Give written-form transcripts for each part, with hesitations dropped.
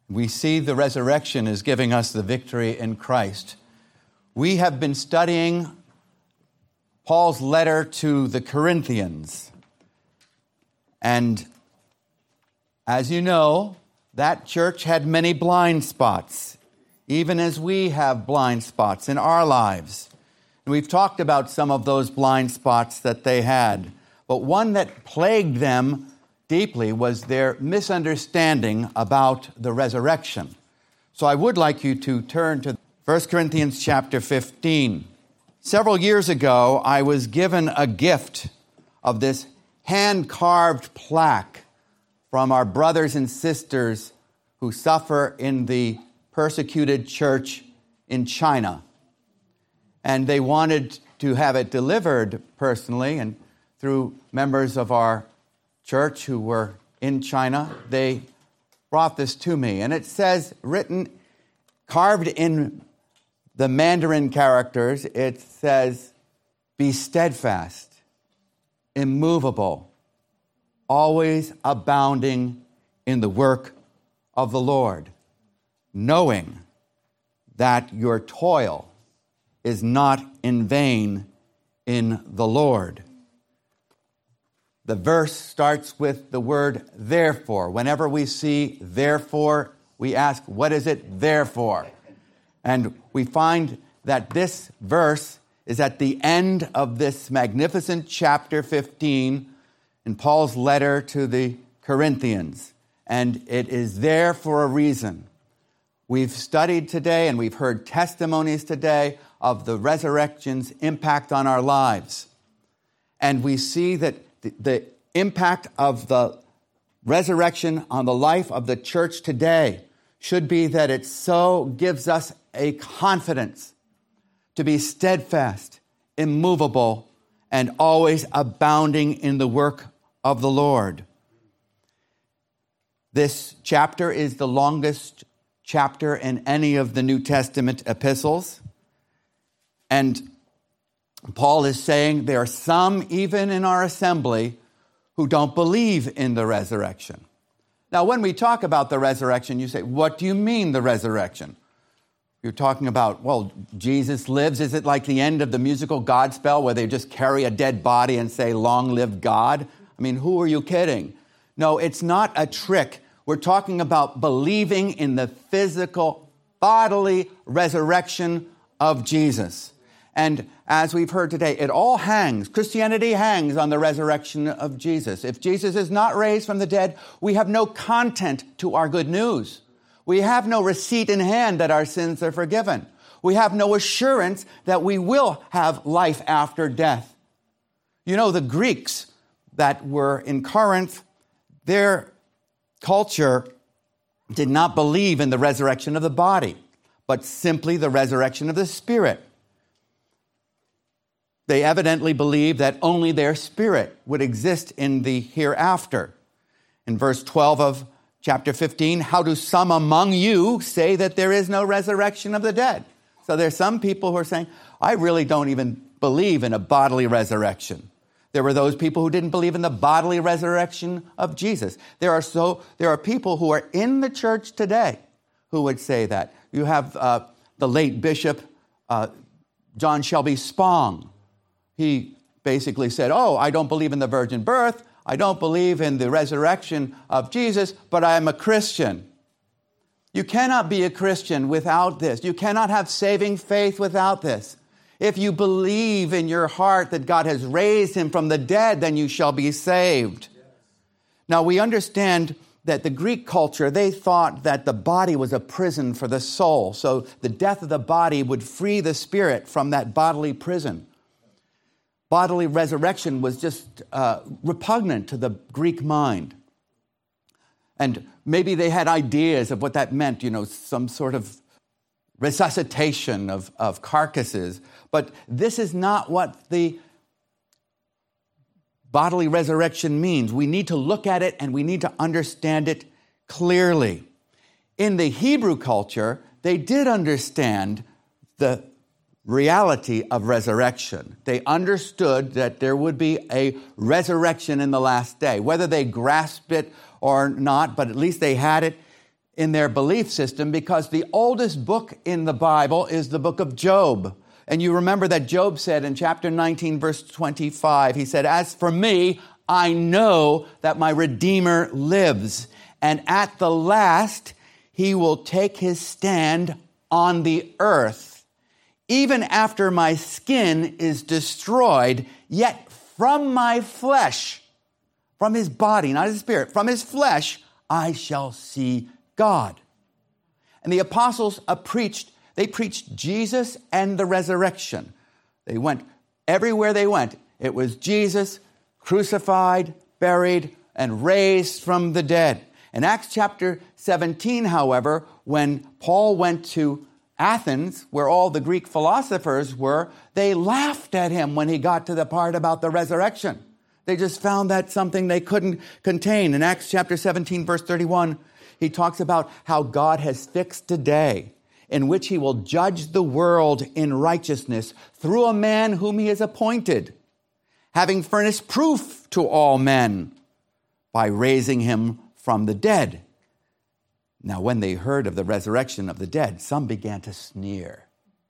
We see the resurrection is giving us the victory in Christ. We have been studying Paul's letter to the Corinthians. And as you know, that church had many blind spots, even as we have blind spots in our lives. And we've talked about some of those blind spots that they had. But one that plagued them deeply was their misunderstanding about the resurrection. So I would like you to turn to 1 Corinthians chapter 15. Several years ago, I was given a gift of this hand-carved plaque from our brothers and sisters who suffer in the persecuted church in China. And they wanted to have it delivered personally, and through members of our church who were in China, they brought this to me. And it says, carved in the Mandarin characters, it says, "Be steadfast, immovable, always abounding in the work of the Lord, knowing that your toil is not in vain in the Lord." The verse starts with the word therefore. Whenever we see therefore, we ask, what is it there for? And we find that this verse is at the end of this magnificent chapter 15 in Paul's letter to the Corinthians. And it is there for a reason. We've studied today and we've heard testimonies today of the resurrection's impact on our lives. And we see that the impact of the resurrection on the life of the church today should be that it so gives us a confidence to be steadfast, immovable, and always abounding in the work of the Lord. This chapter is the longest chapter in any of the New Testament epistles. And Paul is saying there are some, even in our assembly, who don't believe in the resurrection. Now, when we talk about the resurrection, you say, what do you mean the resurrection? You're talking about, well, Jesus lives. Is it like the end of the musical Godspell where they just carry a dead body and say, long live God? I mean, who are you kidding? No, it's not a trick. We're talking about believing in the physical, bodily resurrection of Jesus. And as we've heard today, it all hangs, Christianity hangs on the resurrection of Jesus. If Jesus is not raised from the dead, we have no content to our good news. We have no receipt in hand that our sins are forgiven. We have no assurance that we will have life after death. You know, the Greeks that were in Corinth, their culture did not believe in the resurrection of the body, but simply the resurrection of the spirit. They evidently believed that only their spirit would exist in the hereafter. In verse 12 of chapter 15, how do some among you say that there is no resurrection of the dead? So there's some people who are saying, I really don't even believe in a bodily resurrection. There were those people who didn't believe in the bodily resurrection of Jesus. There are people who are in the church today who would say that. You have the late Bishop John Shelby Spong. He basically said, I don't believe in the virgin birth. I don't believe in the resurrection of Jesus, but I am a Christian. You cannot be a Christian without this. You cannot have saving faith without this. If you believe in your heart that God has raised him from the dead, then you shall be saved. Now, we understand that the Greek culture, they thought that the body was a prison for the soul. So the death of the body would free the spirit from that bodily prison. Bodily resurrection was just repugnant to the Greek mind. And maybe they had ideas of what that meant, some sort of resuscitation of carcasses. But this is not what the bodily resurrection means. We need to look at it and we need to understand it clearly. In the Hebrew culture, they did understand the reality of resurrection. They understood that there would be a resurrection in the last day. Whether they grasped it or not, but at least they had it in their belief system because the oldest book in the Bible is the book of Job. And you remember that Job said in chapter 19, verse 25, he said, "As for me, I know that my Redeemer lives, and at the last he will take his stand on the earth. Even after my skin is destroyed, yet from my flesh," from his body, not his spirit, from his flesh, "I shall see God." And the apostles preached Jesus and the resurrection. They went everywhere they went. It was Jesus crucified, buried, and raised from the dead. In Acts chapter 17, however, when Paul went to Athens, where all the Greek philosophers were, they laughed at him when he got to the part about the resurrection. They just found that something they couldn't contain. In Acts chapter 17, verse 31, he talks about how God has fixed a day in which he will judge the world in righteousness through a man whom he has appointed, having furnished proof to all men by raising him from the dead. Now, when they heard of the resurrection of the dead, some began to sneer.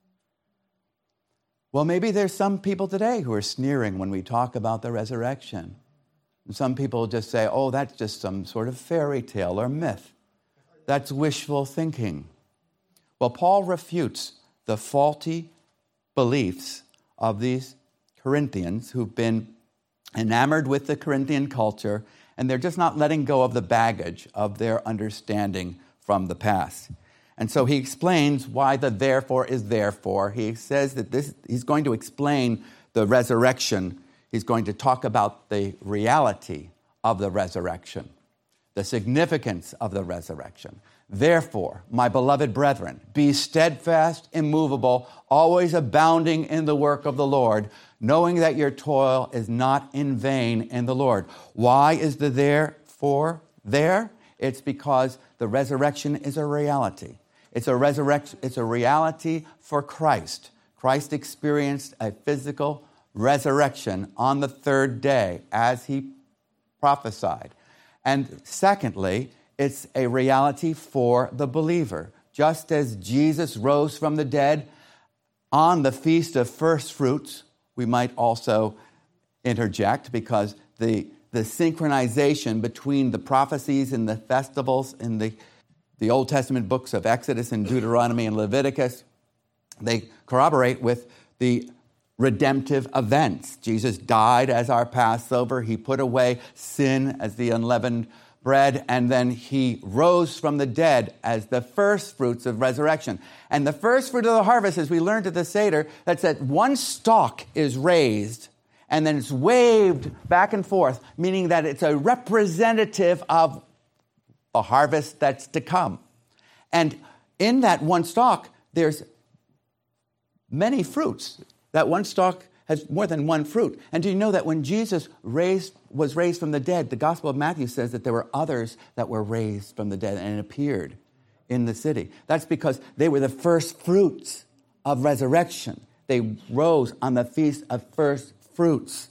Well, maybe there's some people today who are sneering when we talk about the resurrection. And some people just say, "Oh, that's just some sort of fairy tale or myth. That's wishful thinking." Well, Paul refutes the faulty beliefs of these Corinthians who've been enamored with the Corinthian culture, and they're just not letting go of the baggage of their understanding from the past. And so he explains why the therefore is therefore. He says that he's going to explain the resurrection. He's going to talk about the reality of the resurrection, the significance of the resurrection. "Therefore, my beloved brethren, be steadfast, immovable, always abounding in the work of the Lord, knowing that your toil is not in vain in the Lord." Why is the therefore there? It's because the resurrection is a reality. It's a reality for Christ. Christ experienced a physical resurrection on the third day as he prophesied. And secondly, it's a reality for the believer. Just as Jesus rose from the dead on the Feast of First Fruits, we might also interject because the synchronization between the prophecies and the festivals in the Old Testament books of Exodus and Deuteronomy and Leviticus, they corroborate with the redemptive events. Jesus died as our Passover. He put away sin as the unleavened bread, and then he rose from the dead as the first fruits of resurrection. And the first fruit of the harvest, as we learned at the Seder, that's that one stalk is raised and then it's waved back and forth, meaning that it's a representative of a harvest that's to come. And in that one stalk, there's many fruits. That one stalk has more than one fruit. And do you know that when Jesus was raised from the dead, the Gospel of Matthew says that there were others that were raised from the dead and appeared in the city. That's because they were the first fruits of resurrection. They rose on the Feast of First Fruits.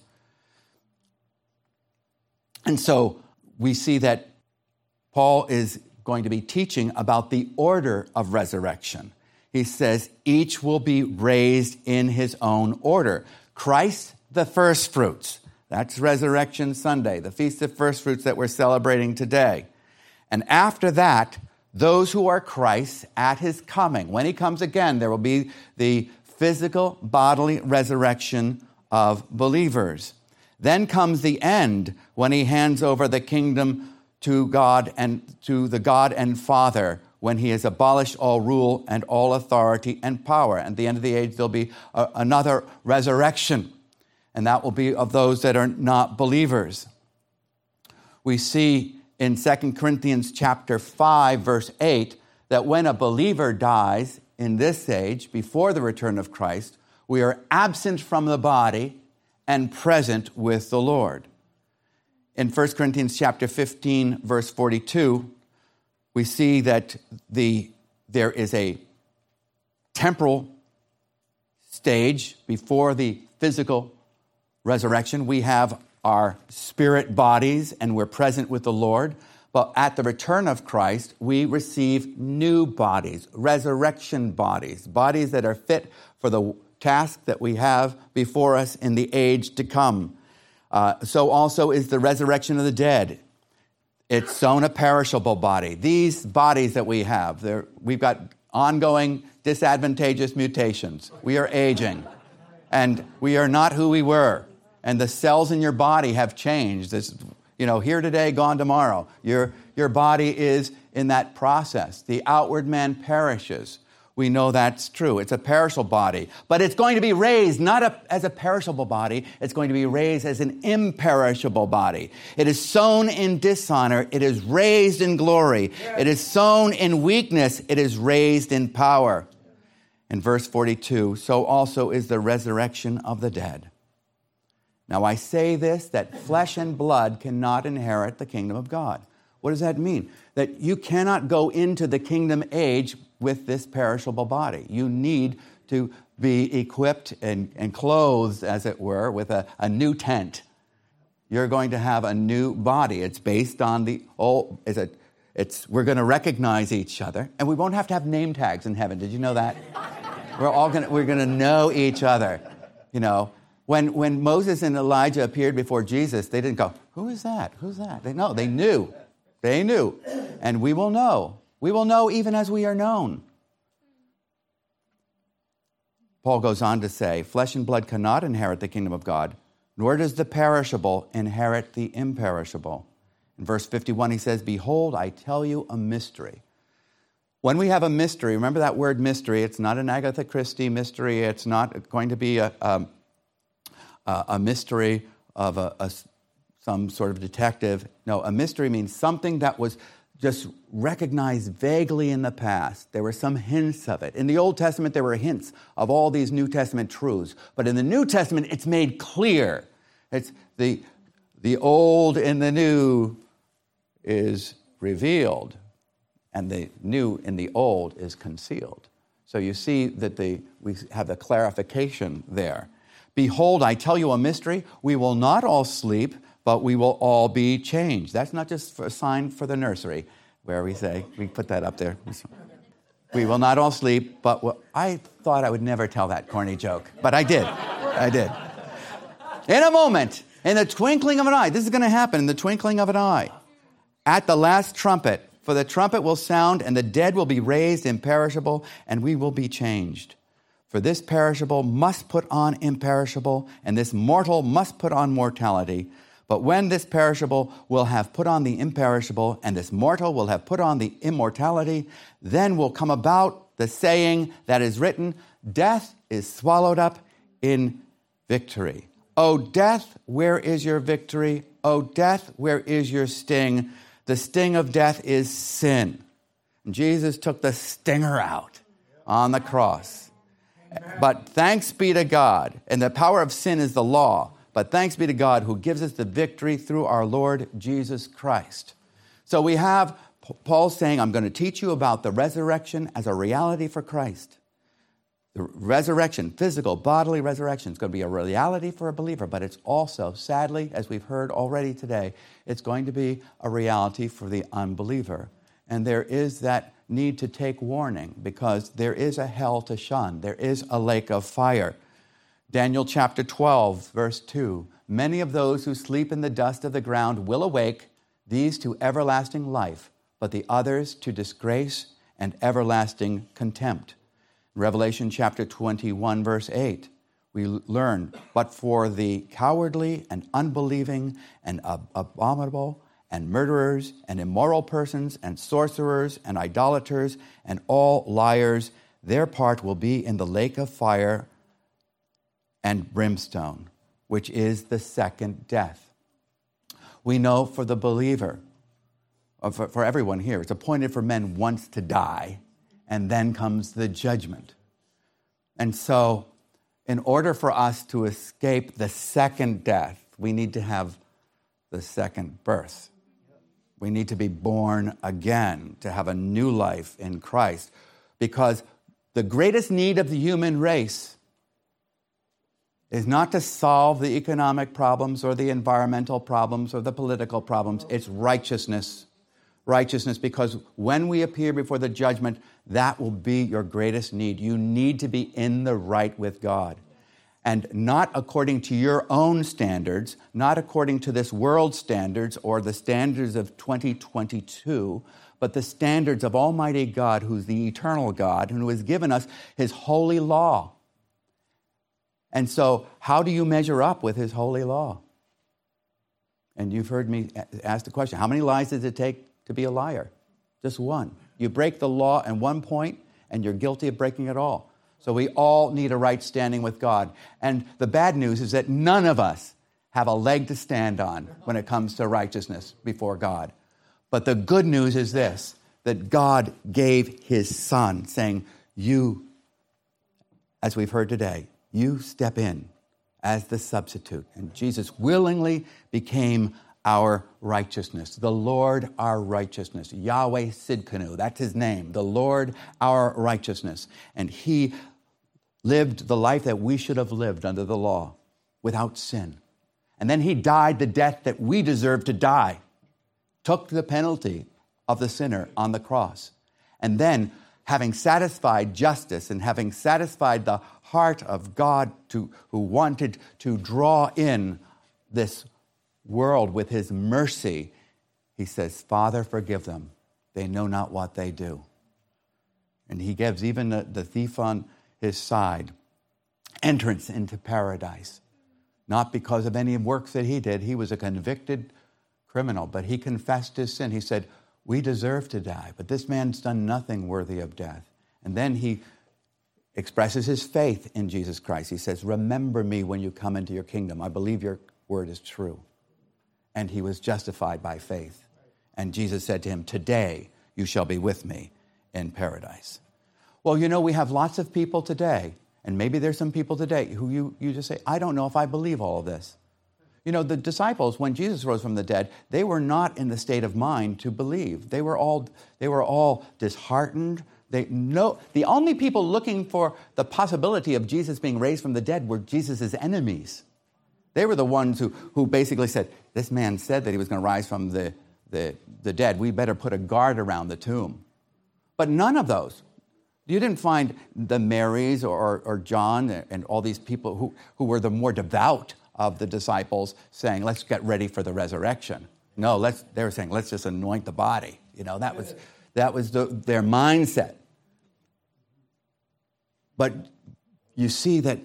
And so we see that Paul is going to be teaching about the order of resurrection. He says, each will be raised in his own order. Christ, the first fruits. That's Resurrection Sunday, the Feast of First Fruits that we're celebrating today. And after that, those who are Christ at his coming. When he comes again, there will be the physical, bodily resurrection of believers. Then comes the end when he hands over the kingdom to God and to the God and Father, when he has abolished all rule and all authority and power. At the end of the age, there'll be another resurrection, and that will be of those that are not believers. We see in 2 Corinthians chapter 5, verse 8, that when a believer dies in this age, before the return of Christ, we are absent from the body and present with the Lord. In 1 Corinthians chapter 15, verse 42, we see that there is a temporal stage before the physical resurrection. We have our spirit bodies and we're present with the Lord. But at the return of Christ, we receive new bodies, resurrection bodies, bodies that are fit for the task that we have before us in the age to come. So also is the resurrection of the dead. It's sown a perishable body. These bodies that we have, we've got ongoing disadvantageous mutations. We are aging, and we are not who we were. And the cells in your body have changed. This, here today, gone tomorrow. Your body is in that process. The outward man perishes. We know that's true. It's a perishable body. But it's going to be raised not as a perishable body. It's going to be raised as an imperishable body. It is sown in dishonor. It is raised in glory. It is sown in weakness. It is raised in power. In verse 42, so also is the resurrection of the dead. Now I say this, that flesh and blood cannot inherit the kingdom of God. What does that mean? That you cannot go into the kingdom age with this perishable body. You need to be equipped and clothed, as it were, with a new tent. You're going to have a new body. It's based on the old. We're going to recognize each other, and we won't have to have name tags in heaven. Did you know that? We're going to know each other. When Moses and Elijah appeared before Jesus, they didn't go, "Who is that? Who's that?" They knew. They knew. And we will know. We will know even as we are known. Paul goes on to say, flesh and blood cannot inherit the kingdom of God, nor does the perishable inherit the imperishable. In verse 51, he says, behold, I tell you a mystery. When we have a mystery, remember that word mystery, it's not an Agatha Christie mystery. It's not going to be a mystery of some sort of detective. No, a mystery means something that was just recognized vaguely in the past. There were some hints of it. In the Old Testament, there were hints of all these New Testament truths. But in the New Testament, it's made clear. It's the old and the new is revealed, and the new in the old is concealed. So you see that we have the clarification there. Behold, I tell you a mystery. We will not all sleep, but we will all be changed. That's not just a sign for the nursery, where we put that up there. We will not all sleep, but I thought I would never tell that corny joke, but I did. In a moment, in the twinkling of an eye, this is going to happen in the twinkling of an eye, at the last trumpet, for the trumpet will sound, and the dead will be raised imperishable, and we will be changed. For this perishable must put on imperishable, and this mortal must put on mortality. But when this perishable will have put on the imperishable, and this mortal will have put on the immortality, then will come about the saying that is written, death is swallowed up in victory. O death, where is your victory? O death, where is your sting? The sting of death is sin. And Jesus took the stinger out on the cross. But thanks be to God, and the power of sin is the law. But thanks be to God who gives us the victory through our Lord Jesus Christ. So we have Paul saying, I'm going to teach you about the resurrection as a reality for Christ. The resurrection, physical, bodily resurrection, is going to be a reality for a believer, but it's also, sadly, as we've heard already today, it's going to be a reality for the unbeliever. And there is that need to take warning, because there is a hell to shun. There is a lake of fire. Daniel chapter 12, verse 2, many of those who sleep in the dust of the ground will awake, these to everlasting life, but the others to disgrace and everlasting contempt. Revelation chapter 21, verse 8, we learn, but for the cowardly and unbelieving and abominable and murderers and immoral persons and sorcerers and idolaters and all liars, their part will be in the lake of fire and brimstone, which is the second death. We know for the believer, for everyone here, it's appointed for men once to die, and then comes the judgment. And so, in order for us to escape the second death, we need to have the second birth. We need to be born again, to have a new life in Christ, because the greatest need of the human race is not to solve the economic problems or the environmental problems or the political problems. It's righteousness. righteousness, because when we appear before the judgment, that will be your greatest need. You need to be in the right with God. And not according to your own standards, not according to this world's standards or the standards of 2022, but the standards of Almighty God, who's the eternal God, and who has given us his holy law. And so, how do you measure up with his holy law? And you've heard me ask the question, how many lies does it take to be a liar? Just one. You break the law at one point, and you're guilty of breaking it all. So we all need a right standing with God. And the bad news is that none of us have a leg to stand on when it comes to righteousness before God. But the good news is this, that God gave his Son, saying, you, as we've heard today, you step in as the substitute. And Jesus willingly became our righteousness. The Lord, our righteousness. Yahweh Sidkenu, that's his name. The Lord, our righteousness. And he lived the life that we should have lived under the law, without sin. And then he died the death that we deserve to die. Took the penalty of the sinner on the cross. And then, having satisfied justice and having satisfied the heart of God who wanted to draw in this world with his mercy, he says, Father, forgive them. They know not what they do. And he gives even the thief on his side entrance into paradise. Not because of any works that he did. He was a convicted criminal, but he confessed his sin. He said, we deserve to die, but this man's done nothing worthy of death. And then he expresses his faith in Jesus Christ. He says, remember me when you come into your kingdom. I believe your word is true. And he was justified by faith. And Jesus said to him, today you shall be with me in paradise. Well, you know, we have lots of people today, and maybe there's some people today who you just say, I don't know if I believe all of this. You know, the disciples, when Jesus rose from the dead, they were not in the state of mind to believe. They were all disheartened. The only people looking for the possibility of Jesus being raised from the dead were Jesus' enemies. They were the ones who basically said, this man said that he was going to rise from the dead. We better put a guard around the tomb. But none of those. You didn't find the Marys or John and all these people who were the more devout of the disciples saying, let's get ready for the resurrection. No, they were saying, let's just anoint the body. You know, that was their mindset. But you see that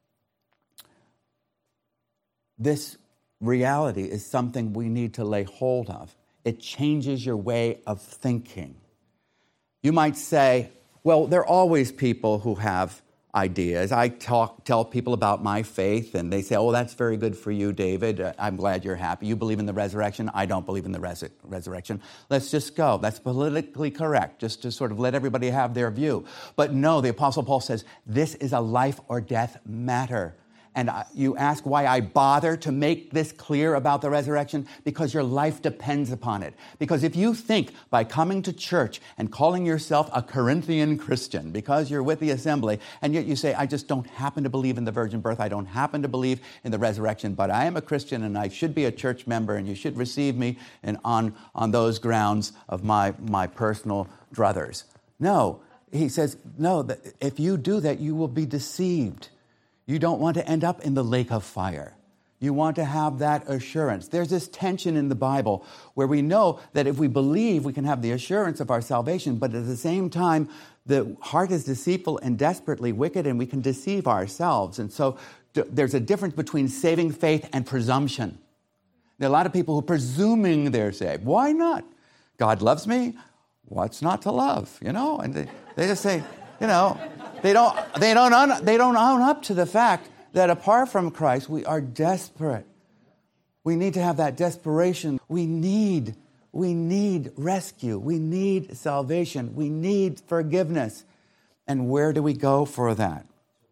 this reality is something we need to lay hold of. It changes your way of thinking. You might say, well, there are always people who have ideas. I tell people about my faith, and they say, oh, that's very good for you, David. I'm glad you're happy. You believe in the resurrection. I don't believe in the resurrection. Let's just go. That's politically correct, just to sort of let everybody have their view. But no, the Apostle Paul says, this is a life or death matter. And you ask why I bother to make this clear about the resurrection? Because your life depends upon it. Because if you think by coming to church and calling yourself a Corinthian Christian, because you're with the assembly, and yet you say, I just don't happen to believe in the virgin birth, I don't happen to believe in the resurrection, but I am a Christian and I should be a church member and you should receive me on those grounds of my personal druthers. No, he says, no, if you do that, you will be deceived. You don't want to end up in the lake of fire. You want to have that assurance. There's this tension in the Bible where we know that if we believe, we can have the assurance of our salvation, but at the same time, the heart is deceitful and desperately wicked, and we can deceive ourselves. And so there's a difference between saving faith and presumption. There are a lot of people who are presuming they're saved. Why not? God loves me. What's not to love? You know, and they just say, you know, they don't own up to the fact that apart from Christ, we are desperate. We need to have that desperation. We need rescue. We need salvation. We need forgiveness. And where do we go for that?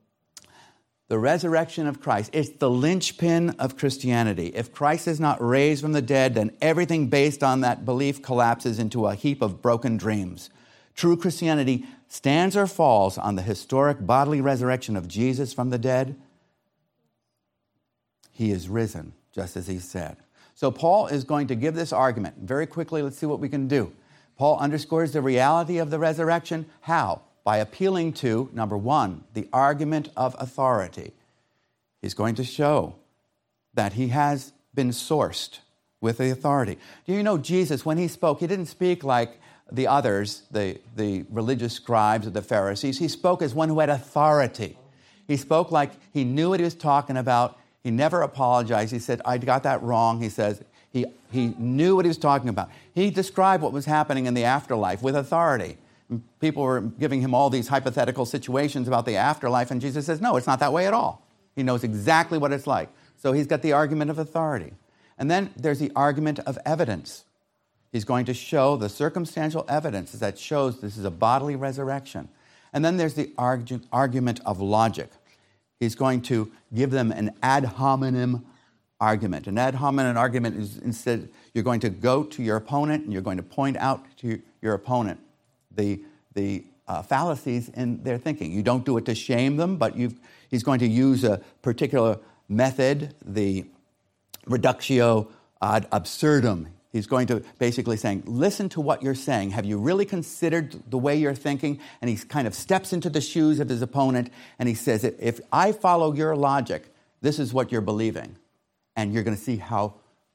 The resurrection of Christ. It's the linchpin of Christianity. If Christ is not raised from the dead, then everything based on that belief collapses into a heap of broken dreams. True Christianity stands or falls on the historic bodily resurrection of Jesus from the dead. He is risen, just as he said. So Paul is going to give this argument. Very quickly, let's see what we can do. Paul underscores the reality of the resurrection. How? By appealing to, number one, the argument of authority. He's going to show that he has been sourced with the authority. Do you know Jesus, when he spoke, he didn't speak like the others, the religious scribes or the Pharisees. He spoke as one who had authority. He spoke like he knew what he was talking about. He never apologized. He said, I got that wrong. He says he knew what he was talking about. He described what was happening in the afterlife with authority. People were giving him all these hypothetical situations about the afterlife, and Jesus says, no, it's not that way at all. He knows exactly what it's like. So he's got the argument of authority. And then there's the argument of evidence. He's going to show the circumstantial evidence that shows this is a bodily resurrection. And then there's the argument of logic. He's going to give them an ad hominem argument. An ad hominem argument is instead you're going to go to your opponent and you're going to point out to your opponent the fallacies in their thinking. You don't do it to shame them, but he's going to use a particular method, the reductio ad absurdum. He's going to basically saying, listen to what you're saying. Have you really considered the way you're thinking? And he kind of steps into the shoes of his opponent and he says, if I follow your logic, this is what you're believing. And you're going to see how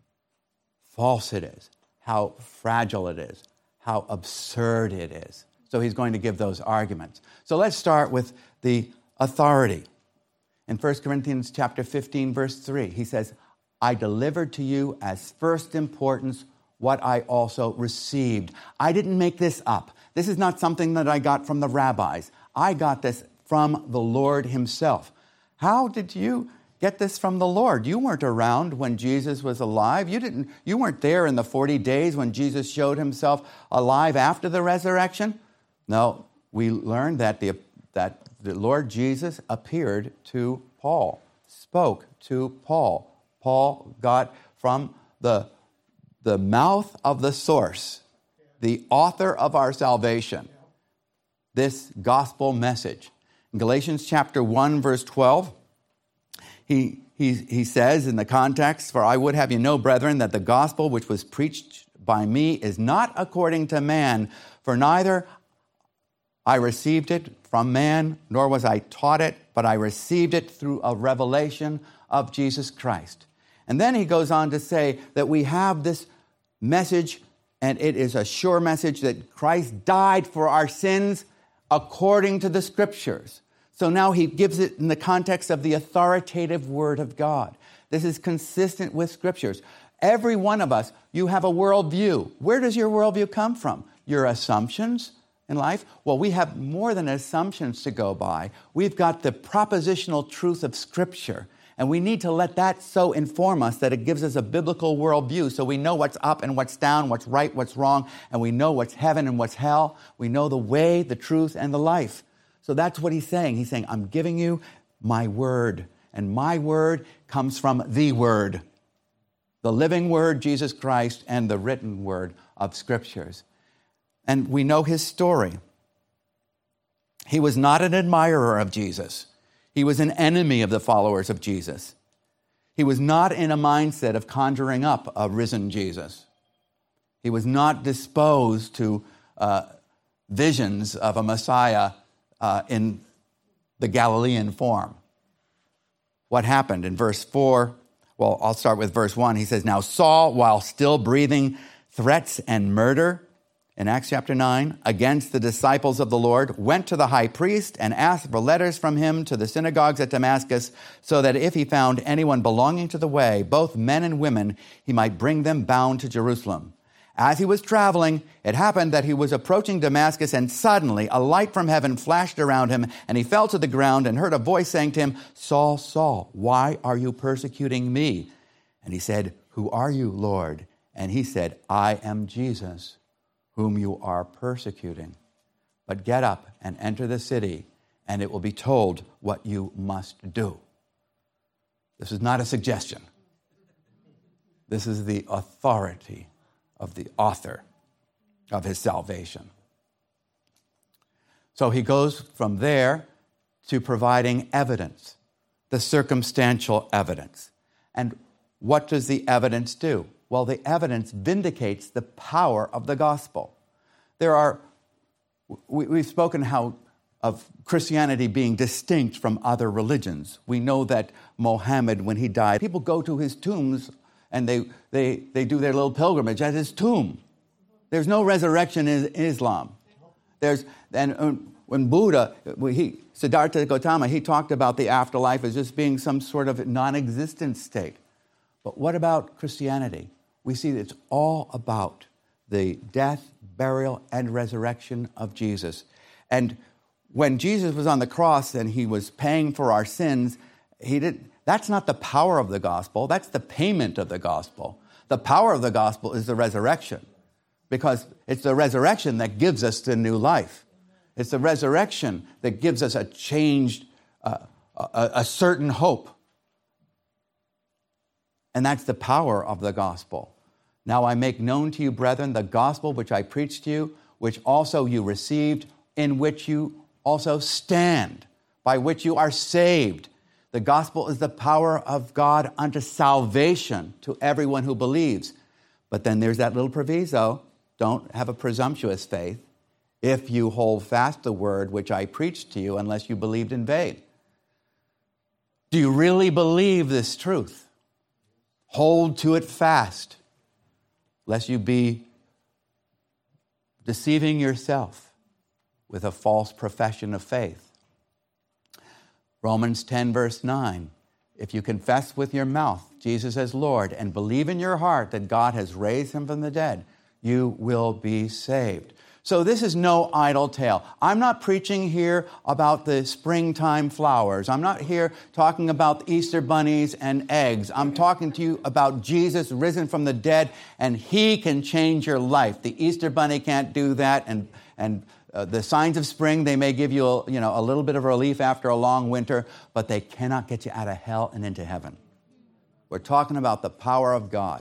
false it is, how fragile it is, how absurd it is. So he's going to give those arguments. So let's start with the authority. In 1 Corinthians chapter 15, verse 3, he says, I delivered to you as first importance what I also received. I didn't make this up. This is not something that I got from the rabbis. I got this from the Lord himself. How did you get this from the Lord? You weren't around when Jesus was alive. You weren't there in the 40 days when Jesus showed himself alive after the resurrection. No, we learned that the Lord Jesus appeared to Paul, spoke to Paul. Paul got from the mouth of the source, the author of our salvation, this gospel message. In Galatians chapter 1, verse 12, he says in the context, for I would have you know, brethren, that the gospel which was preached by me is not according to man, for neither I received it from man, nor was I taught it, but I received it through a revelation of Jesus Christ. And then he goes on to say that we have this message, and it is a sure message that Christ died for our sins according to the Scriptures. So now he gives it in the context of the authoritative Word of God. This is consistent with Scriptures. Every one of us, you have a worldview. Where does your worldview come from? Your assumptions in life? Well, we have more than assumptions to go by. We've got the propositional truth of Scripture. And we need to let that so inform us that it gives us a biblical worldview so we know what's up and what's down, what's right, what's wrong, and we know what's heaven and what's hell. We know the way, the truth, and the life. So that's what he's saying. He's saying, I'm giving you my word. And my word comes from the Word, the living Word, Jesus Christ, and the written Word of Scriptures. And we know his story. He was not an admirer of Jesus. He was an enemy of the followers of Jesus. He was not in a mindset of conjuring up a risen Jesus. He was not disposed to visions of a Messiah in the Galilean form. What happened in verse 4? Well, I'll start with verse 1. He says, now Saul, while still breathing threats and murder, in Acts chapter 9, against the disciples of the Lord, went to the high priest and asked for letters from him to the synagogues at Damascus, so that if he found anyone belonging to the way, both men and women, he might bring them bound to Jerusalem. As he was traveling, it happened that he was approaching Damascus, and suddenly a light from heaven flashed around him, and he fell to the ground and heard a voice saying to him, Saul, Saul, why are you persecuting me? And he said, who are you, Lord? And he said, I am Jesus, whom you are persecuting. But get up and enter the city, and it will be told what you must do. This is not a suggestion. This is the authority of the author of his salvation. So he goes from there to providing evidence, the circumstantial evidence. And what does the evidence do? Well, the evidence vindicates the power of the gospel. We've spoken of Christianity being distinct from other religions. We know that Mohammed, when he died, people go to his tombs and they do their little pilgrimage at his tomb. There's no resurrection in Islam. When Buddha, Siddhartha Gautama, he talked about the afterlife as just being some sort of non-existent state. But what about Christianity? We see that it's all about the death, burial, and resurrection of Jesus. And when Jesus was on the cross and he was paying for our sins, that's not the power of the gospel. That's the payment of the gospel. The power of the gospel is the resurrection, because it's the resurrection that gives us the new life. It's the resurrection that gives us a changed, a certain hope. And that's the power of the gospel. Now I make known to you, brethren, the gospel which I preached to you, which also you received, in which you also stand, by which you are saved. The gospel is the power of God unto salvation to everyone who believes. But then there's that little proviso: don't have a presumptuous faith if you hold fast the word which I preached to you, unless you believed in vain. Do you really believe this truth? Hold to it fast, lest you be deceiving yourself with a false profession of faith. Romans 10, verse 9. If you confess with your mouth Jesus as Lord and believe in your heart that God has raised him from the dead, you will be saved. So this is no idle tale. I'm not preaching here about the springtime flowers. I'm not here talking about Easter bunnies and eggs. I'm talking to you about Jesus risen from the dead, and he can change your life. The Easter bunny can't do that, and the signs of spring, they may give you a little bit of relief after a long winter, but they cannot get you out of hell and into heaven. We're talking about the power of God.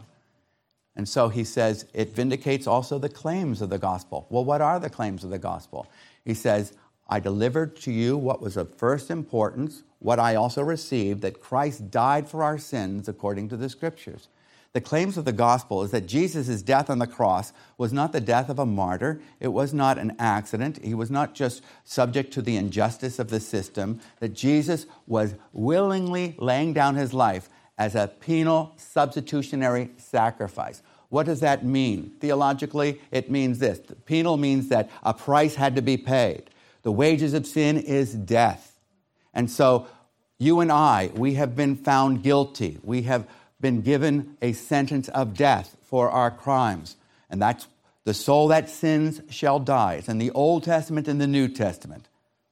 And so he says it vindicates also the claims of the gospel. Well, what are the claims of the gospel? He says, I delivered to you what was of first importance, what I also received, that Christ died for our sins according to the Scriptures. The claims of the gospel is that Jesus' death on the cross was not the death of a martyr. It was not an accident. He was not just subject to the injustice of the system. That Jesus was willingly laying down his life as a penal substitutionary sacrifice. What does that mean? Theologically, it means this. Penal means that a price had to be paid. The wages of sin is death. And so you and I, we have been found guilty. We have been given a sentence of death for our crimes. And that's the soul that sins shall die. It's in the Old Testament and the New Testament.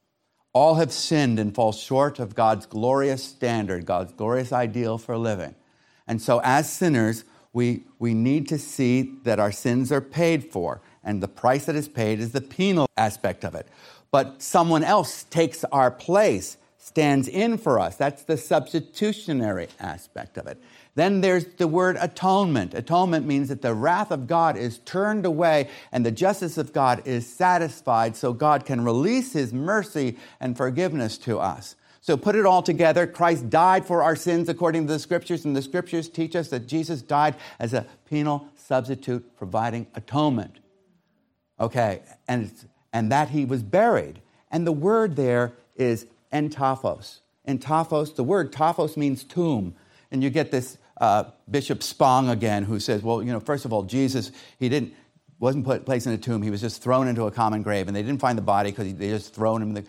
All have sinned and fall short of God's glorious standard, God's glorious ideal for living. And so as sinners, we need to see that our sins are paid for. And the price that is paid is the penal aspect of it. But someone else takes our place, stands in for us. That's the substitutionary aspect of it. Then there's the word atonement. Atonement means that the wrath of God is turned away and the justice of God is satisfied, so God can release his mercy and forgiveness to us. So put it all together. Christ died for our sins according to the Scriptures, and the Scriptures teach us that Jesus died as a penal substitute providing atonement. Okay, and that he was buried. And the word there is entafos. Entafos, the word tafos means tomb. And you get this Bishop Spong again, who says, well, first of all, Jesus, wasn't placed in a tomb. He was just thrown into a common grave, and they didn't find the body because they just thrown him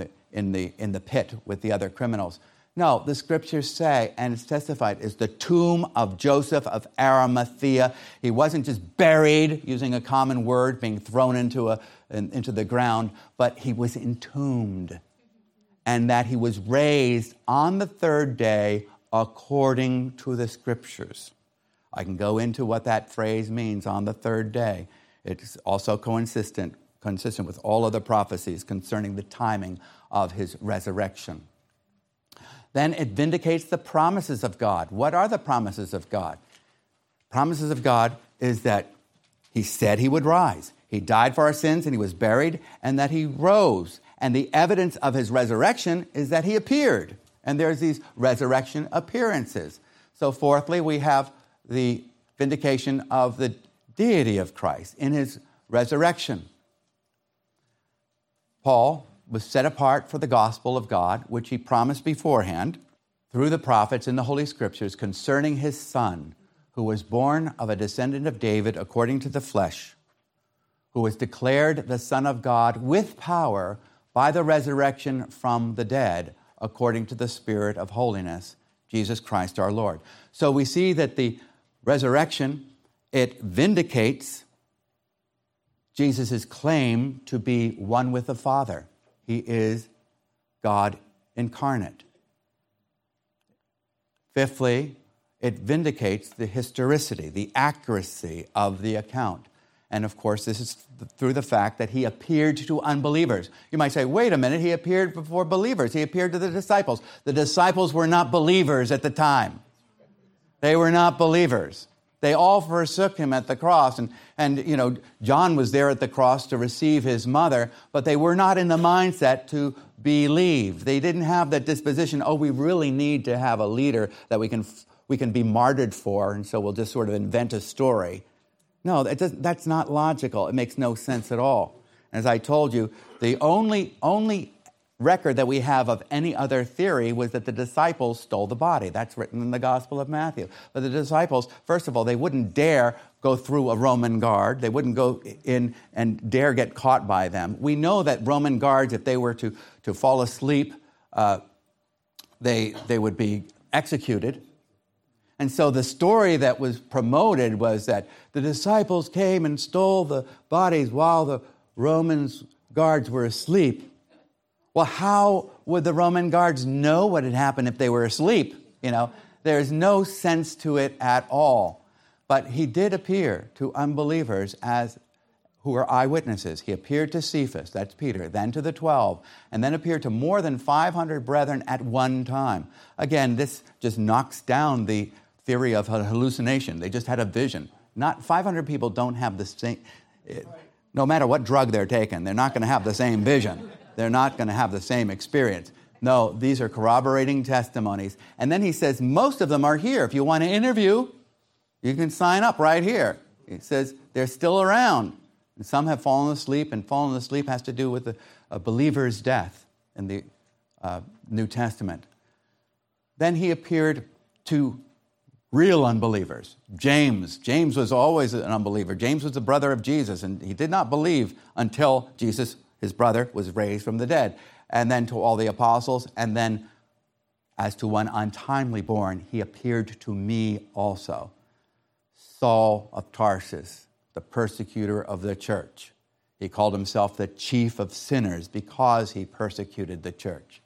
in the pit with the other criminals. No, the Scriptures say, and it's testified, is the tomb of Joseph of Arimathea. He wasn't just buried, using a common word, being thrown into the ground, but he was entombed, and that he was raised on the third day according to the Scriptures. I can go into what that phrase means, on the third day. It's also consistent with all other prophecies concerning the timing of his resurrection. Then it vindicates the promises of God. What are the promises of God? Promises of God is that he said he would rise. He died for our sins and he was buried, and that he rose. And the evidence of his resurrection is that he appeared. And there's these resurrection appearances. So fourthly, we have the vindication of the deity of Christ in his resurrection. Paul was set apart for the gospel of God, which he promised beforehand through the prophets in the Holy Scriptures concerning his Son, who was born of a descendant of David according to the flesh, who was declared the Son of God with power by the resurrection from the dead, according to the Spirit of holiness, Jesus Christ our Lord. So we see that the resurrection, it vindicates Jesus' claim to be one with the Father. He is God incarnate. Fifthly, it vindicates the historicity, the accuracy of the account. And of course, this is through the fact that he appeared to unbelievers. You might say, wait a minute, he appeared before believers. He appeared to the disciples. The disciples were not believers at the time. They were not believers. They all forsook him at the cross. And John was there at the cross to receive his mother, but they were not in the mindset to believe. They didn't have that disposition, we really need to have a leader that we can be martyred for, and so we'll just sort of invent a story. No, that's not logical. It makes no sense at all. As I told you, the only record that we have of any other theory was that the disciples stole the body. That's written in the Gospel of Matthew. But the disciples, first of all, they wouldn't dare go through a Roman guard. They wouldn't go in and dare get caught by them. We know that Roman guards, if they were to fall asleep, they would be executed. And so the story that was promoted was that the disciples came and stole the bodies while the Roman guards were asleep. Well, how would the Roman guards know what had happened if they were asleep? There's no sense to it at all. But he did appear to unbelievers who were eyewitnesses. He appeared to Cephas, that's Peter, then to the 12, and then appeared to more than 500 brethren at one time. Again, this just knocks down the theory of hallucination. They just had a vision. Not 500 people don't have the same, no matter what drug they're taking, they're not going to have the same vision. They're not going to have the same experience. No, these are corroborating testimonies. And then he says, most of them are here. If you want to interview, you can sign up right here. He says they're still around. And some have fallen asleep, and fallen asleep has to do with a believer's death in the New Testament. Then he appeared to real unbelievers. James was always an unbeliever. James was the brother of Jesus, and he did not believe until Jesus, his brother, was raised from the dead. And then to all the apostles, and then as to one untimely born, he appeared to me also. Saul of Tarsus, the persecutor of the church. He called himself the chief of sinners because he persecuted the church.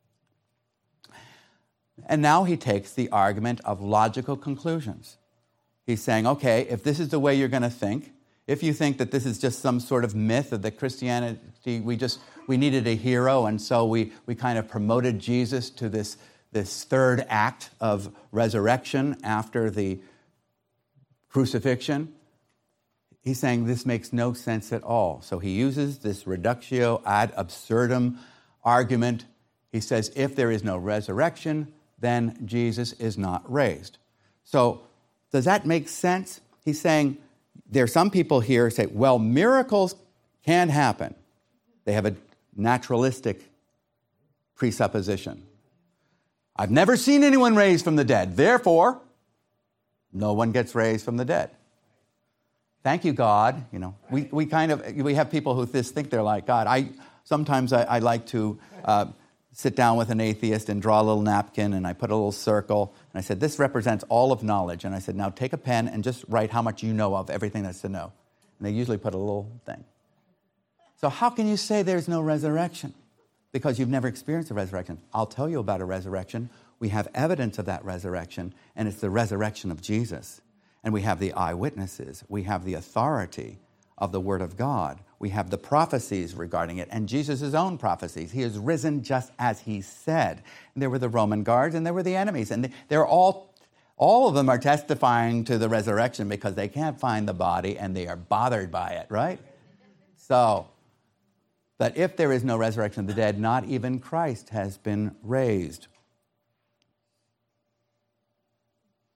And now he takes the argument of logical conclusions. He's saying, okay, if this is the way you're going to think, if you think that this is just some sort of myth of that Christianity, we needed a hero, and so we kind of promoted Jesus to this third act of resurrection after the crucifixion, he's saying this makes no sense at all. So he uses this reductio ad absurdum argument. He says, if there is no resurrection, then Jesus is not raised. So does that make sense? He's saying there are some people here who say, well, miracles can happen. They have a naturalistic presupposition. I've never seen anyone raised from the dead. Therefore, no one gets raised from the dead. Thank you, God. We have people who think they're like God. Sometimes I like to sit down with an atheist and draw a little napkin, and I put a little circle, and I said, this represents all of knowledge. And I said, now take a pen and just write how much you know of everything that's to know. And they usually put a little thing. So how can you say there's no resurrection? Because you've never experienced a resurrection. I'll tell you about a resurrection. We have evidence of that resurrection, and it's the resurrection of Jesus. And we have the eyewitnesses. We have the authority of the Word of God. We have the prophecies regarding it, and Jesus' own prophecies. He is risen just as he said. And there were the Roman guards, and there were the enemies. And they're all of them are testifying to the resurrection because they can't find the body, and they are bothered by it, right? So, but if there is no resurrection of the dead, not even Christ has been raised.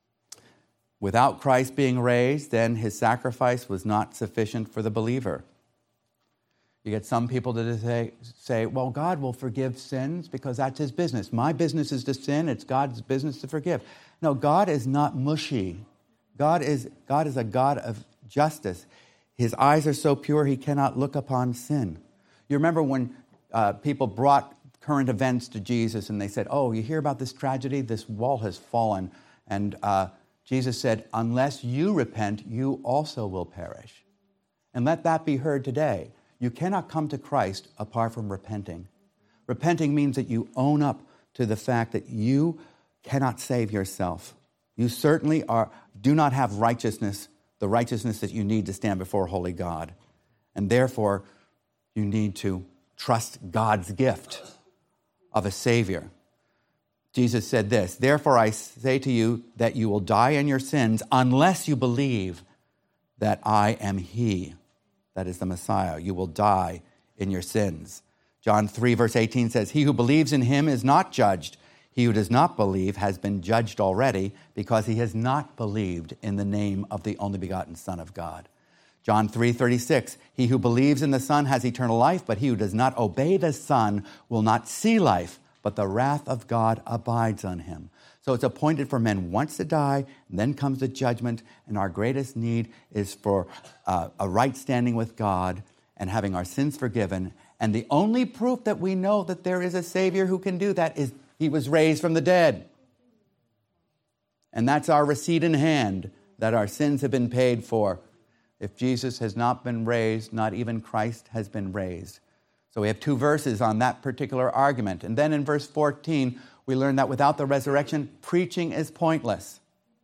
Without Christ being raised, then his sacrifice was not sufficient for the believer. You get some people that say, well, God will forgive sins because that's his business. My business is to sin. It's God's business to forgive. No, God is not mushy. God is a God of justice. His eyes are so pure he cannot look upon sin. You remember when people brought current events to Jesus and they said, oh, you hear about this tragedy? This wall has fallen. And Jesus said, unless you repent, you also will perish. And let that be heard today. You cannot come to Christ apart from repenting. Repenting means that you own up to the fact that you cannot save yourself. You certainly do not have righteousness, the righteousness that you need to stand before holy God. And therefore, you need to trust God's gift of a Savior. Jesus said this, therefore I say to you that you will die in your sins unless you believe that I am he, that is the Messiah. You will die in your sins. John 3 verse 18 says, he who believes in him is not judged. He who does not believe has been judged already because he has not believed in the name of the only begotten Son of God. John 3:36, he who believes in the Son has eternal life, but he who does not obey the Son will not see life, but the wrath of God abides on him. So it's appointed for men once to die, and then comes the judgment, and our greatest need is for a right standing with God and having our sins forgiven. And the only proof that we know that there is a Savior who can do that is he was raised from the dead. And that's our receipt in hand, that our sins have been paid for. If Jesus has not been raised, not even Christ has been raised. So we have two verses on that particular argument. And then in verse 14, we learn that without the resurrection, preaching is pointless.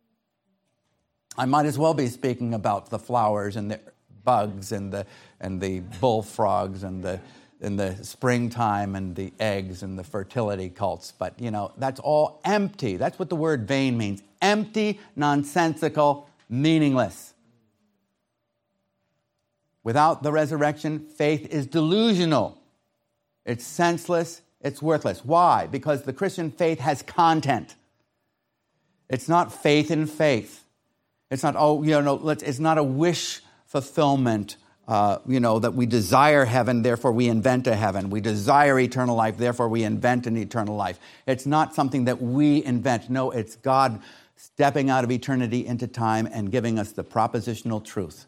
I might as well be speaking about the flowers and the bugs and the bullfrogs and the springtime and the eggs and the fertility cults. But, that's all empty. That's what the word vain means. Empty, nonsensical, meaningless. Without the resurrection, faith is delusional. It's senseless. It's worthless. Why? Because the Christian faith has content. It's not faith in faith. It's not, it's not a wish fulfillment, that we desire heaven, therefore we invent a heaven. We desire eternal life, therefore we invent an eternal life. It's not something that we invent. No, it's God stepping out of eternity into time and giving us the propositional truth.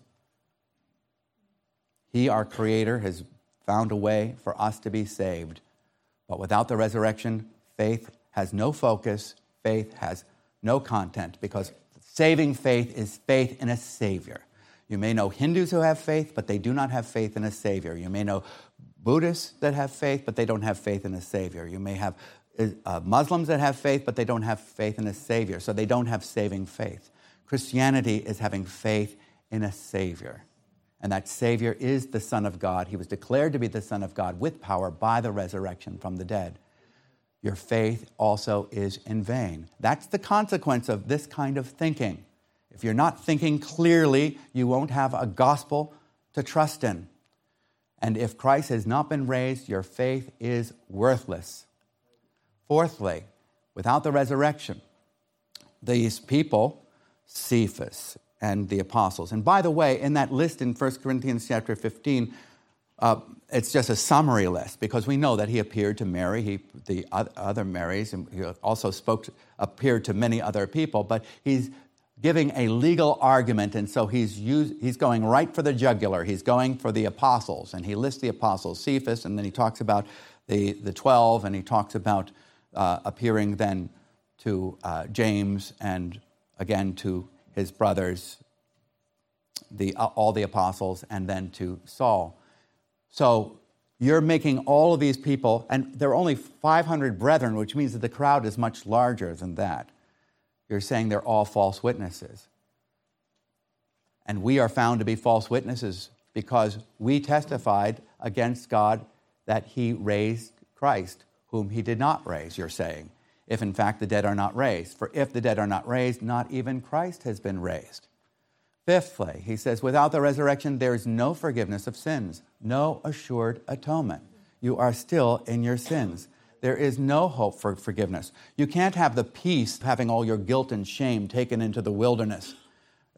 He, our Creator, has found a way for us to be saved. But without the resurrection, faith has no focus, faith has no content, because saving faith is faith in a Savior. You may know Hindus who have faith, but they do not have faith in a Savior. You may know Buddhists that have faith, but they don't have faith in a Savior. You may have Muslims that have faith, but they don't have faith in a Savior, so they don't have saving faith. Christianity is having faith in a Savior. And that Savior is the Son of God. He was declared to be the Son of God with power by the resurrection from the dead. Your faith also is in vain. That's the consequence of this kind of thinking. If you're not thinking clearly, you won't have a gospel to trust in. And if Christ has not been raised, your faith is worthless. Fourthly, without the resurrection, these people, Cephas and the apostles. And by the way, in that list in 1 Corinthians chapter 15, it's just a summary list, because we know that he appeared to Mary, the other Marys, and he also appeared to many other people, but he's giving a legal argument, and so he's going right for the jugular. He's going for the apostles, and he lists the apostles, Cephas, and then he talks about the 12, and he talks about appearing then to James and again to his brothers, all the apostles, and then to Saul. So you're making all of these people, and there are only 500 brethren, which means that the crowd is much larger than that. You're saying they're all false witnesses. And we are found to be false witnesses because we testified against God that he raised Christ, whom he did not raise, you're saying, if in fact the dead are not raised. For if the dead are not raised, not even Christ has been raised. Fifthly, he says, without the resurrection, there is no forgiveness of sins, no assured atonement. You are still in your sins. There is no hope for forgiveness. You can't have the peace of having all your guilt and shame taken into the wilderness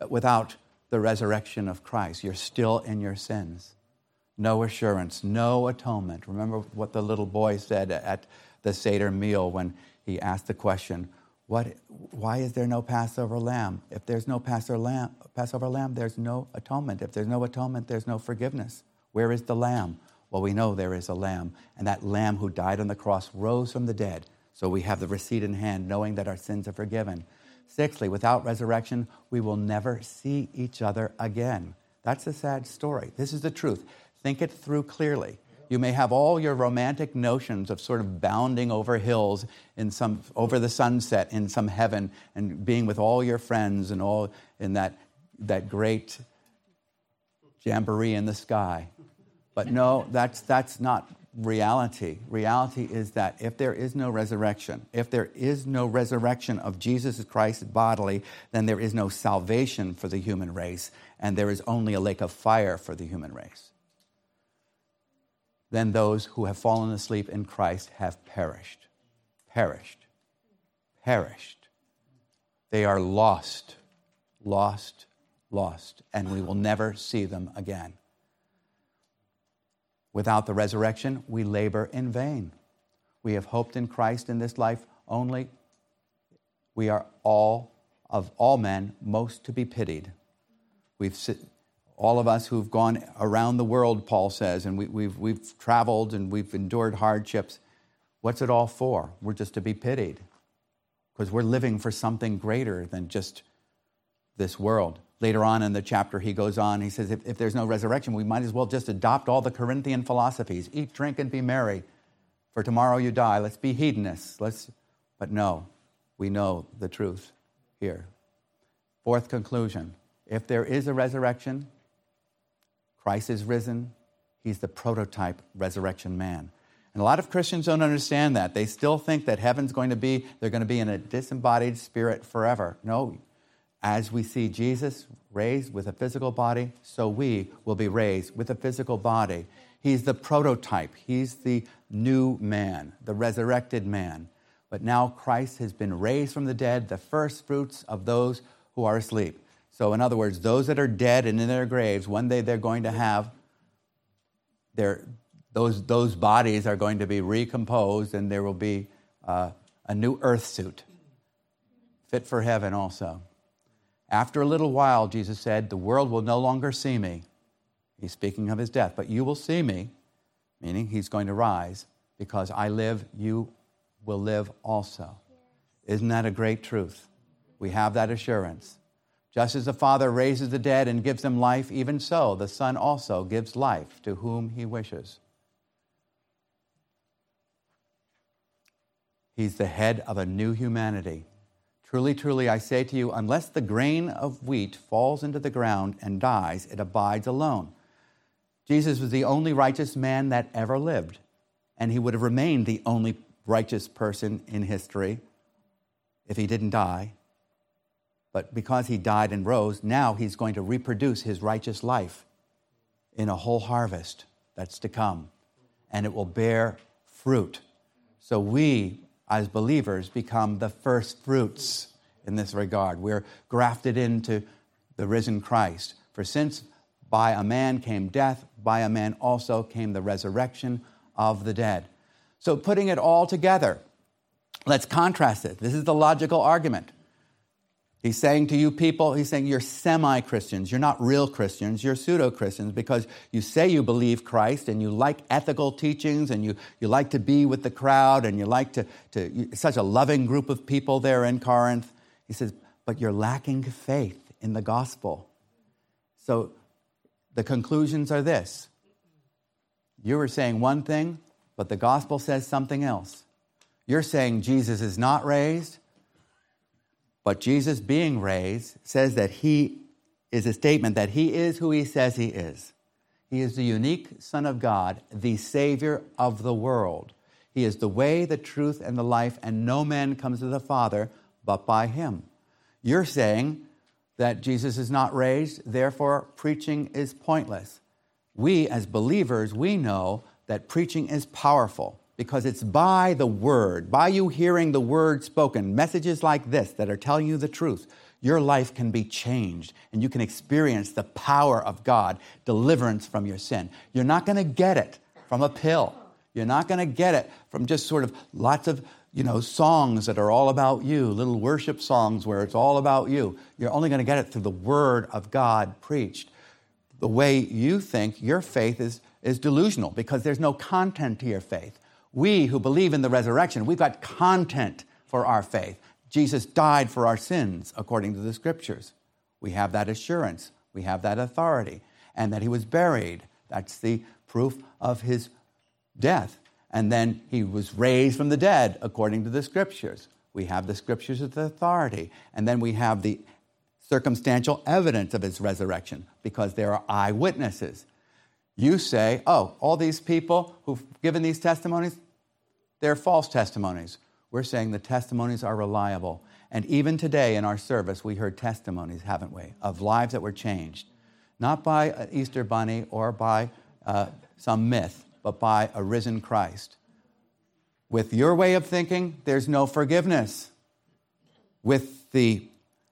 without the resurrection of Christ, you're still in your sins. No assurance, no atonement. Remember what the little boy said at the Seder meal when he asked the question, why is there no Passover lamb? If there's no Passover lamb, there's no atonement. If there's no atonement, there's no forgiveness. Where is the lamb? Well, we know there is a lamb, and that lamb who died on the cross rose from the dead. So we have the receipt in hand, knowing that our sins are forgiven. Sixthly, without resurrection, we will never see each other again. That's a sad story. This is the truth. Think it through clearly. You may have all your romantic notions of sort of bounding over hills over the sunset in some heaven and being with all your friends and all in that great jamboree in the sky. But no, that's not reality. Reality is that if there is no resurrection, of Jesus Christ bodily, then there is no salvation for the human race, and there is only a lake of fire for the human race. Then those who have fallen asleep in Christ have perished. Perished. Perished. They are lost, lost, lost, and we will never see them again. Without the resurrection, we labor in vain. We have hoped in Christ in this life only. We are of all men, most to be pitied. All of us who've gone around the world, Paul says, and we've traveled and we've endured hardships. What's it all for? We're just to be pitied because we're living for something greater than just this world. Later on in the chapter, he goes on, he says, if there's no resurrection, we might as well just adopt all the Corinthian philosophies. Eat, drink, and be merry, for tomorrow you die. Let's be hedonists. But no, we know the truth here. Fourth conclusion, if there is a resurrection, Christ is risen. He's the prototype resurrection man. And a lot of Christians don't understand that. They still think that they're going to be in a disembodied spirit forever. No. As we see Jesus raised with a physical body, so we will be raised with a physical body. He's the prototype. He's the new man, the resurrected man. But now Christ has been raised from the dead, the first fruits of those who are asleep. So in other words, those that are dead and in their graves, one day they're going to have those bodies are going to be recomposed, and there will be a new earth suit, fit for heaven also. After a little while, Jesus said, the world will no longer see me. He's speaking of his death. But you will see me, meaning he's going to rise. Because I live, you will live also. Isn't that a great truth? We have that assurance. Just as the Father raises the dead and gives them life, even so, the Son also gives life to whom he wishes. He's the head of a new humanity. Truly, truly, I say to you, unless the grain of wheat falls into the ground and dies, it abides alone. Jesus was the only righteous man that ever lived, and he would have remained the only righteous person in history if he didn't die. But because he died and rose, now he's going to reproduce his righteous life in a whole harvest that's to come, and it will bear fruit. So we, as believers, become the first fruits in this regard. We're grafted into the risen Christ. For since by a man came death, by a man also came the resurrection of the dead. So putting it all together, let's contrast it. This is the logical argument. He's saying to you people, he's saying you're semi-Christians. You're not real Christians. You're pseudo-Christians because you say you believe Christ and you like ethical teachings and you like to be with the crowd and you like such a loving group of people there in Corinth. He says, but you're lacking faith in the gospel. So the conclusions are this. You were saying one thing, but the gospel says something else. You're saying Jesus is not raised, but Jesus being raised says that he is a statement that he is who he says he is. He is the unique Son of God, the Savior of the world. He is the way, the truth, and the life, and no man comes to the Father but by him. You're saying that Jesus is not raised, therefore preaching is pointless. We, as believers, we know that preaching is powerful. Because it's by the word, by you hearing the word spoken, messages like this that are telling you the truth. your life can be changed and you can experience the power of God, deliverance from your sin. You're not going to get it from a pill. You're not going to get it from just sort of lots of, songs that are all about you, little worship songs where it's all about you. You're only going to get it through the Word of God preached. The way you think, your faith is delusional because there's no content to your faith. We who believe in the resurrection, we've got content for our faith. Jesus died for our sins, according to the Scriptures. We have that assurance. We have that authority. And that he was buried. That's the proof of his death. And then he was raised from the dead, according to the Scriptures. We have the Scriptures with authority. And then we have the circumstantial evidence of his resurrection, because there are eyewitnesses. You say, all these people who've given these testimonies, they're false testimonies. We're saying the testimonies are reliable. And even today in our service, we heard testimonies, haven't we, of lives that were changed. Not by an Easter bunny or by some myth, but by a risen Christ. With your way of thinking, there's no forgiveness. With the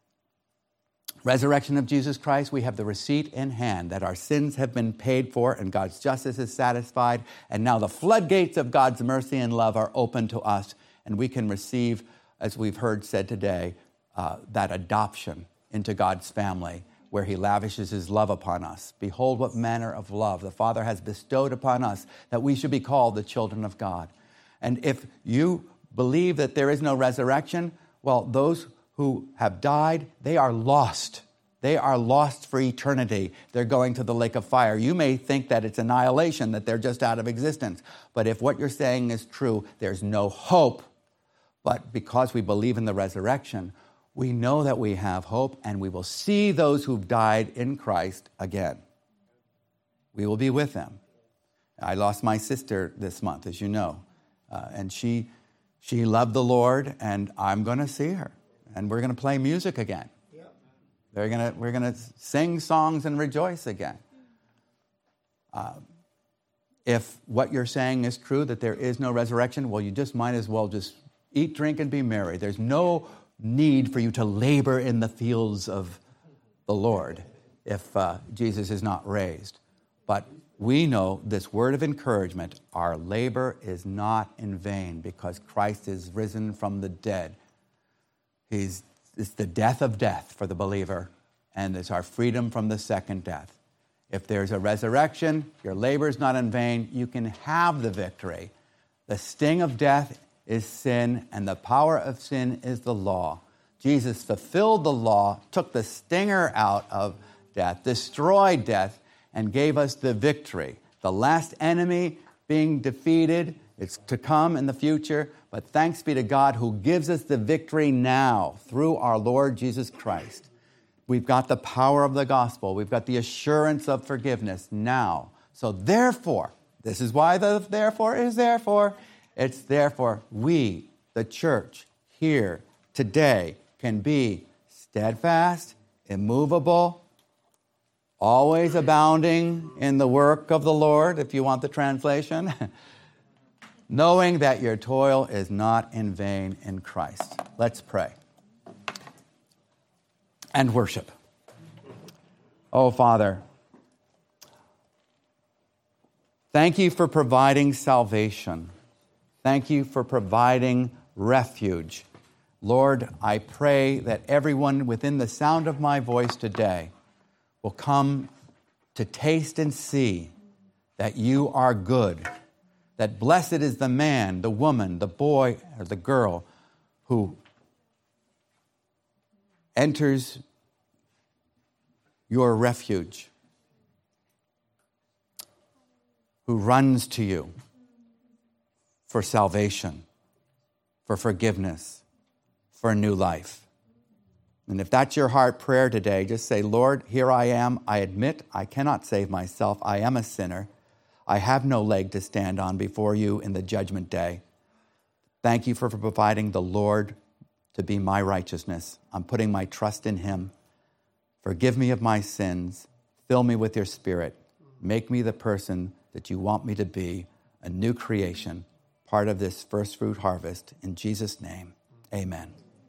resurrection of Jesus Christ, we have the receipt in hand that our sins have been paid for and God's justice is satisfied. And now the floodgates of God's mercy and love are open to us. And we can receive, as we've heard said today, that adoption into God's family where he lavishes his love upon us. Behold, what manner of love the Father has bestowed upon us, that we should be called the children of God. And if you believe that there is no resurrection, well, those who have died, they are lost. They are lost for eternity. They're going to the lake of fire. You may think that it's annihilation, that they're just out of existence. But if what you're saying is true, there's no hope. But because we believe in the resurrection, we know that we have hope, and we will see those who've died in Christ again. We will be with them. I lost my sister this month, as you know, and she loved the Lord, and I'm going to see her, and we're going to play music again. We're going to sing songs and rejoice again. If what you're saying is true, that there is no resurrection, well, you just might as well just eat, drink, and be merry. There's no need for you to labor in the fields of the Lord if Jesus is not raised. But we know this word of encouragement, our labor is not in vain because Christ is risen from the dead. It's the death of death for the believer, and it's our freedom from the second death. If there's a resurrection, your labor is not in vain. You can have the victory. The sting of death is sin, and the power of sin is the law. Jesus fulfilled the law, took the stinger out of death, destroyed death, and gave us the victory. The last enemy being defeated, it's to come in the future, but thanks be to God who gives us the victory now through our Lord Jesus Christ. We've got the power of the gospel. We've got the assurance of forgiveness now. So therefore, this is why the therefore is therefore. It's therefore we, the church, here today can be steadfast, immovable, always abounding in the work of the Lord, if you want the translation, knowing that your toil is not in vain in Christ. Let's pray and worship. Oh, Father, thank you for providing salvation. Thank you for providing refuge. Lord, I pray that everyone within the sound of my voice today will come to taste and see that you are good, that blessed is the man, the woman, the boy, or the girl who enters your refuge, who runs to you for salvation, for forgiveness, for a new life. And if that's your heart prayer today, just say, Lord, here I am. I admit I cannot save myself. I am a sinner. I have no leg to stand on before you in the judgment day. Thank you for providing the Lord to be my righteousness. I'm putting my trust in him. Forgive me of my sins. Fill me with your Spirit. Make me the person that you want me to be, a new creation, part of this first fruit harvest. In Jesus' name, amen.